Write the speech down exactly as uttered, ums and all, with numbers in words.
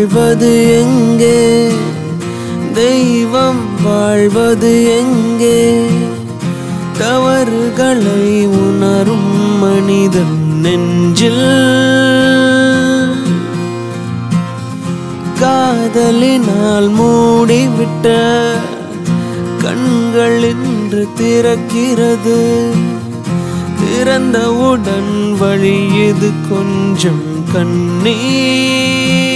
வாழ்வது எங்கே தெய்வம் வாழ்வது எங்கே தவறுகளை உணரும் மனிதன் நெஞ்சில் காதலினால் மூடிவிட்ட கண்கள் இன்று திறக்கிறது திறந்தவுடன் வழியது கொஞ்சம் கண்ணீர்